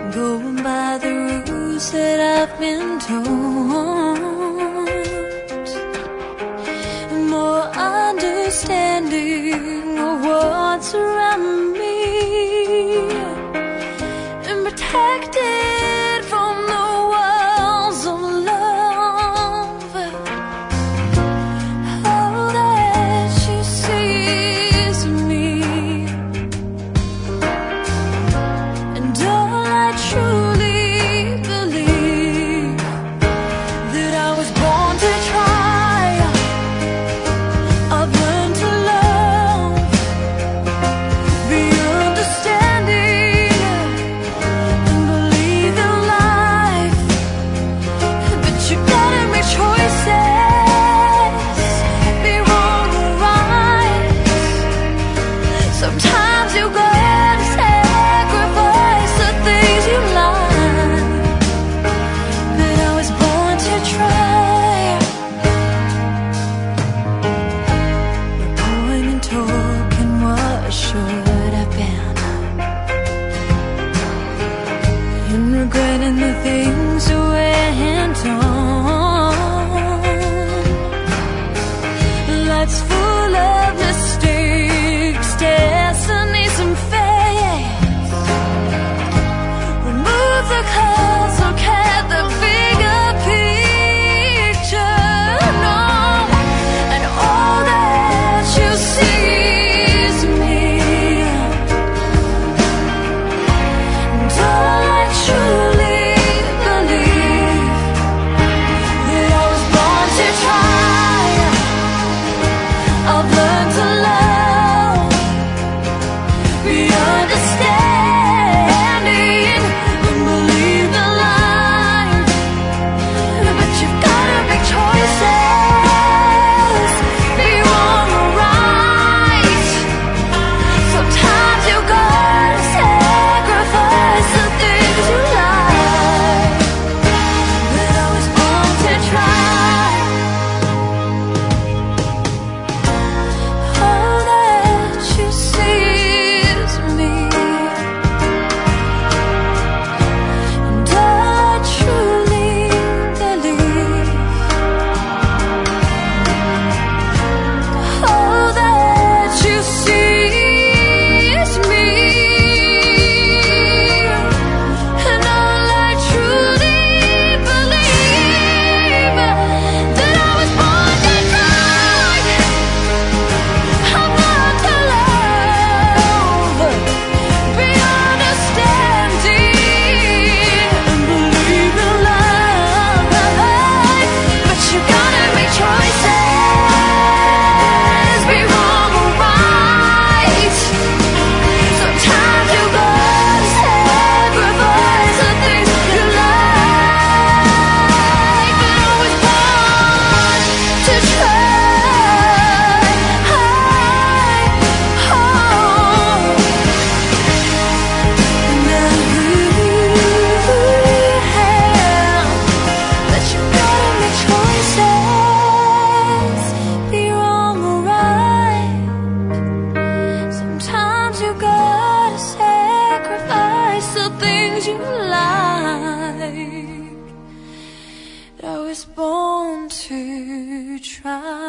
going by the rules that I've been told. More understanding of what's around me, and protected from the walls of love. All that she sees in me, and all I truly believe, that I was born to try. I've learned to love, be understanding, and believe in life. But you gotta make choices, be wrong or right. Sometimes you gotta sacrifice the things you like. But I was born to try. Going and talking what should have been, and regretting the things that went on. Life's full of mistakes, destinies and fates. Remove the clouds, look at the bigger picture. No, and all that you see is me, and all I truly believe, that I was born to try. I've learned to love, be understanding, and believe in life. But you've gotta make choices, be wrong or right. Sometimes you gotta sacrifice the things you like. But I was born to try. All that you see is me, and all I truly believe. All that you see is me, and all I truly believe, that I was born to try. I've learned to love, be understanding, and believe in love. But you gotta make choices, be wrong or right. Sometimes you gotta sacrifice the things you like. But I was born to try. But you gotta make choices, be wrong or right. Sometimes you gotta sacrifice the things you like. I was born to try.